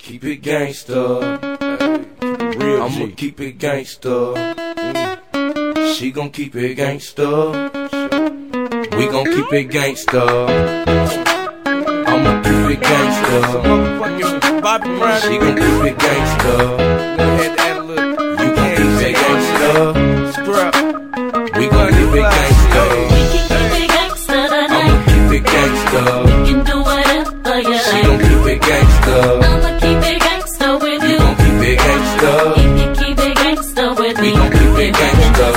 keep it gangsta. Real I'ma G. keep it gangsta. She gon' keep it gangsta. We gon' keep it gangsta. I'ma keep it gangsta. She gon' keep it gangsta. You gon' keep it gangsta. We gon' keep it gangsta. I'ma keep it gangsta. She gon' keep it gangsta. I'ma keep it gangsta with you. You gon' keep it gangsta. If you keep it gangsta with me, We gon' keep it gangsta.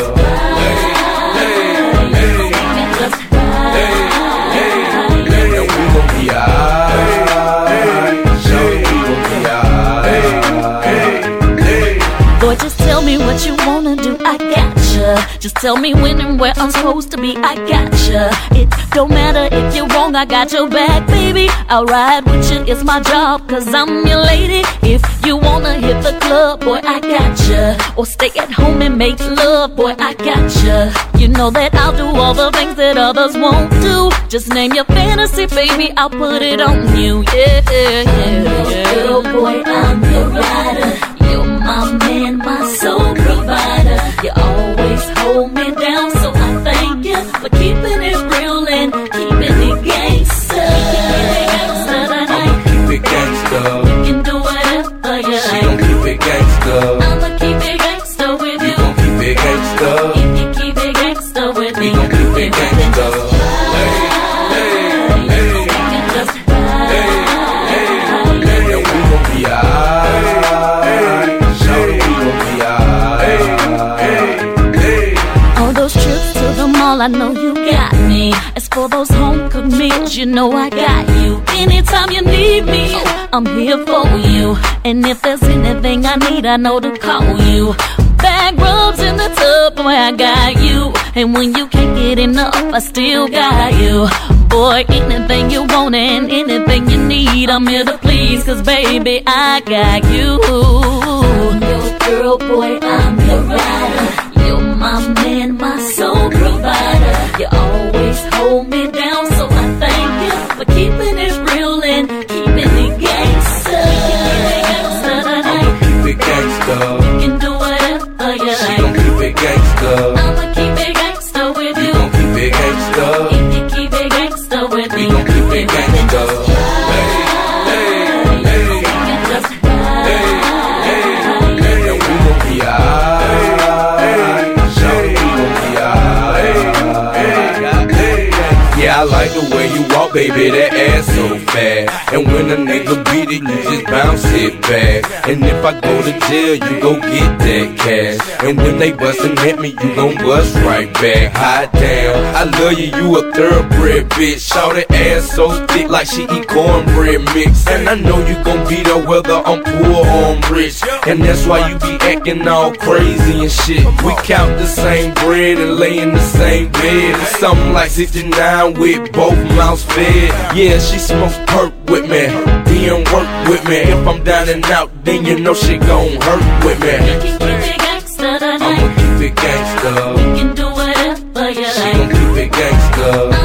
And we gon' be alright. Show we gon' be alright. Boy, just tell me what you wanna do, I gotcha. Just tell me when and where I'm supposed to be, I gotcha. It don't matter if you're wrong, I got your back, baby. I'll ride with you, it's my job, cause I'm your lady. If you wanna hit the club, boy, I gotcha. Or stay at home and make love, boy, I gotcha. You know that I'll do all the things that others won't do. Just name your fantasy, baby, I'll put it on you, yeah, yeah, yeah. I'm your girl, boy, I'm your rider. You're my man, my soul provider. You always hold me down, so I thank you for keeping it real and keeping it gangsta. I'ma keep it gangsta. You can do whatever you She like. gon' keep it gangsta. I'ma keep it gangsta with You you. gon' keep it gangsta. If you keep it gangsta with me, We gon' keep it gangsta. And we gon' be alright. Show we gon' be alright. All those trips to the mall, I know you got me. As for those home cooked meals, you know I got you. Anytime you need me, oh, I'm here for you. And if there's anything I need, I know to call you. Back rubs in the tub, boy, I got you. And when you can't get enough, I still got you. Boy, anything you want and anything you need, I'm here to please, cause baby, I got you. I'm your girl, boy, I'm your rider. You're my man, my soul provider. You always hold me down, so I thank you for keeping it real and keeping it gangsta. I'ma keep it gangsta. You can do whatever you She like. gon' keep it gangsta. I'ma keep it gangsta with You you. gon' keep it gangsta. If you keep it gangsta with me, We gon' keep it gangsta. And we gon' be alright. Show we gon' be alright. Yeah, I like the way you walk, baby, that ass so fast. And when a nigga beat it, you just bounce it back. And if I go to jail, you gon' get that cash. And when they bustin' at me, you gon' bust right back. Hot damn, I love you, you a thoroughbred bitch. Shawty ass so thick like she eat cornbread mix. And I know you gon' beat her whether I'm poor or I'm rich. And that's why you be acting all crazy and shit. We count the same bread and lay in the same bed. It's something like 69 with both mouths fed. Yeah, she smoke perk with me, then work with me. If I'm down and out, then you know she gon' hurt with me. You can keep it gangsta I'ma tonight. keep it gangsta. You can do whatever you She like. gon' keep it gangsta.